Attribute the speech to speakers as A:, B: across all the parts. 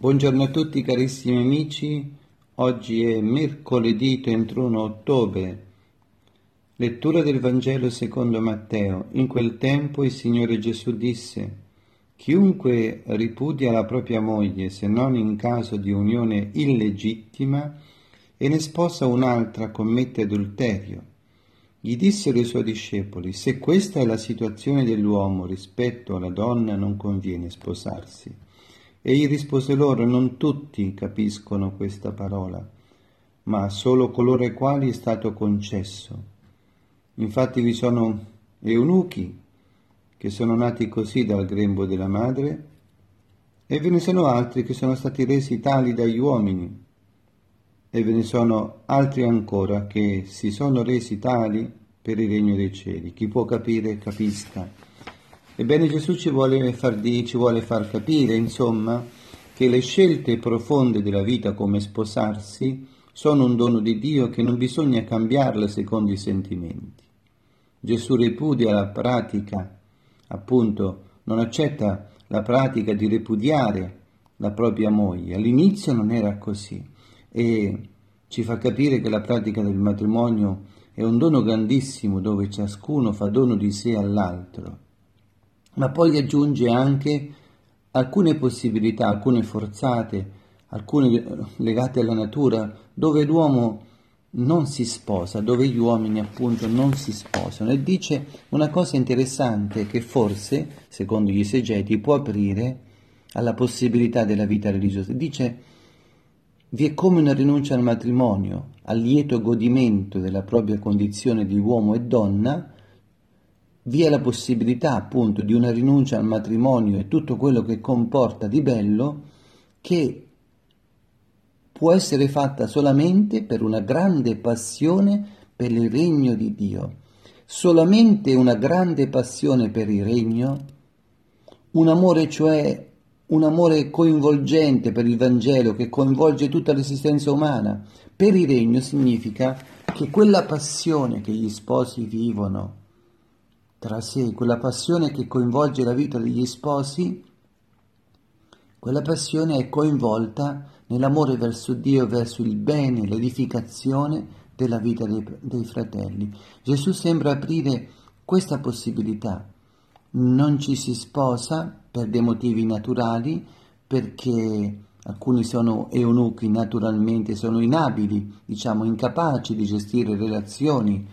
A: Buongiorno a tutti carissimi amici, oggi è mercoledì 31 ottobre, lettura del Vangelo secondo Matteo. In quel tempo il Signore Gesù disse: chiunque ripudia la propria moglie, se non in caso di unione illegittima, e ne sposa un'altra, commette adulterio. Gli dissero i suoi discepoli: se questa è la situazione dell'uomo rispetto alla donna, non conviene sposarsi. Egli rispose loro: non tutti capiscono questa parola, ma solo coloro ai quali è stato concesso. Infatti vi sono eunuchi che sono nati così dal grembo della madre, e ve ne sono altri che sono stati resi tali dagli uomini, e ve ne sono altri ancora che si sono resi tali per il regno dei cieli. Chi può capire, capisca. Ebbene, Gesù ci vuole far capire, insomma, che le scelte profonde della vita, come sposarsi, sono un dono di Dio che non bisogna cambiarle secondo i sentimenti. Gesù ripudia la pratica, appunto, non accetta la pratica di ripudiare la propria moglie. All'inizio non era così, e ci fa capire che la pratica del matrimonio è un dono grandissimo dove ciascuno fa dono di sé all'altro, ma poi aggiunge anche alcune possibilità, alcune forzate, alcune legate alla natura, dove l'uomo non si sposa, dove gli uomini appunto non si sposano, e dice una cosa interessante che forse, secondo gli esegeti, può aprire alla possibilità della vita religiosa. Dice: vi è come una rinuncia al matrimonio, al lieto godimento della propria condizione di uomo e donna. Vi è la possibilità appunto di una rinuncia al matrimonio e tutto quello che comporta di bello, che può essere fatta solamente per una grande passione per il regno di Dio. Solamente una grande passione per il regno, un amore, cioè un amore coinvolgente per il Vangelo, che coinvolge tutta l'esistenza umana. Per il regno significa che quella passione che gli sposi vivono tra sé, quella passione che coinvolge la vita degli sposi, quella passione è coinvolta nell'amore verso Dio, verso il bene, l'edificazione della vita dei fratelli. Gesù sembra aprire questa possibilità. Non ci si sposa per dei motivi naturali, perché alcuni sono eunuchi naturalmente, sono inabili, incapaci di gestire relazioni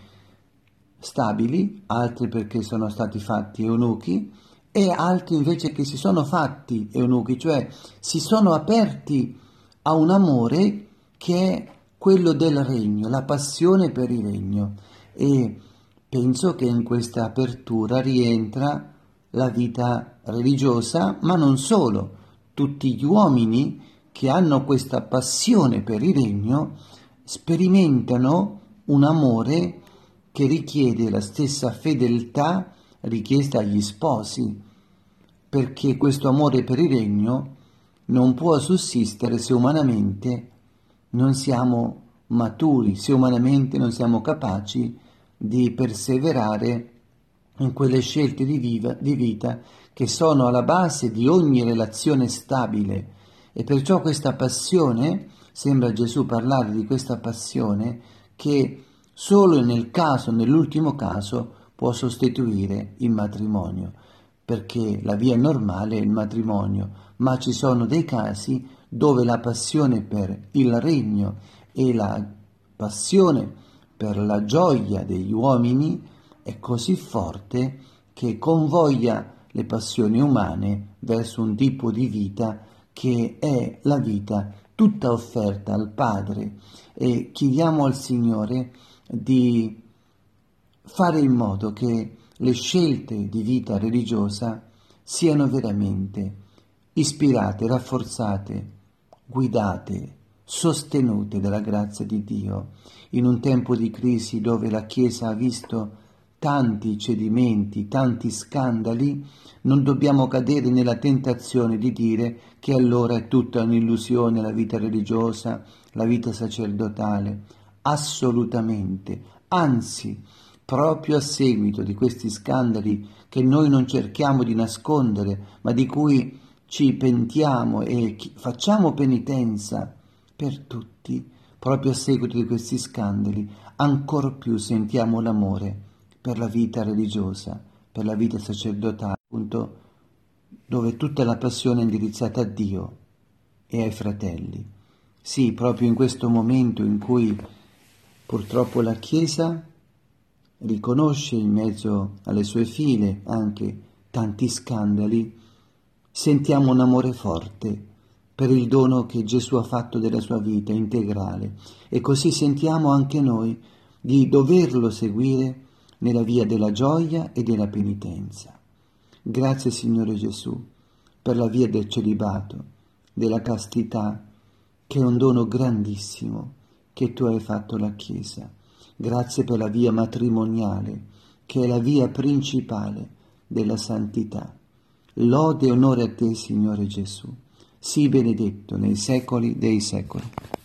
A: stabili, altri perché sono stati fatti eunuchi, e altri invece che si sono fatti eunuchi, cioè si sono aperti a un amore che è quello del regno, la passione per il regno. E penso che in questa apertura rientra la vita religiosa, ma non solo. Tutti gli uomini che hanno questa passione per il regno sperimentano un amore che richiede la stessa fedeltà richiesta agli sposi, perché questo amore per il regno non può sussistere se umanamente non siamo maturi, se umanamente non siamo capaci di perseverare in quelle scelte di vita che sono alla base di ogni relazione stabile. E perciò questa passione, sembra Gesù parlare di questa passione, che solo nell'ultimo caso, può sostituire il matrimonio, perché la via normale è il matrimonio, ma ci sono dei casi dove la passione per il regno e la passione per la gioia degli uomini è così forte che convoglia le passioni umane verso un tipo di vita che è la vita tutta offerta al Padre. E chiediamo al Signore di fare in modo che le scelte di vita religiosa siano veramente ispirate, rafforzate, guidate, sostenute dalla grazia di Dio. In un tempo di crisi dove la Chiesa ha visto tanti cedimenti, tanti scandali, non dobbiamo cadere nella tentazione di dire che allora è tutta un'illusione la vita religiosa, la vita sacerdotale. Assolutamente, anzi, proprio a seguito di questi scandali che noi non cerchiamo di nascondere, ma di cui ci pentiamo e facciamo penitenza per tutti, proprio a seguito di questi scandali, ancor più sentiamo l'amore per la vita religiosa, per la vita sacerdotale, appunto, dove tutta la passione è indirizzata a Dio e ai fratelli. Sì, proprio in questo momento in cui purtroppo la Chiesa riconosce in mezzo alle sue file anche tanti scandali, sentiamo un amore forte per il dono che Gesù ha fatto della sua vita integrale e così sentiamo anche noi di doverlo seguire nella via della gioia e della penitenza. Grazie Signore Gesù per la via del celibato, della castità, che è un dono grandissimo che tu hai fatto alla Chiesa. Grazie per la via matrimoniale, che è la via principale della santità. Lode e onore a te, Signore Gesù. Sii benedetto nei secoli dei secoli.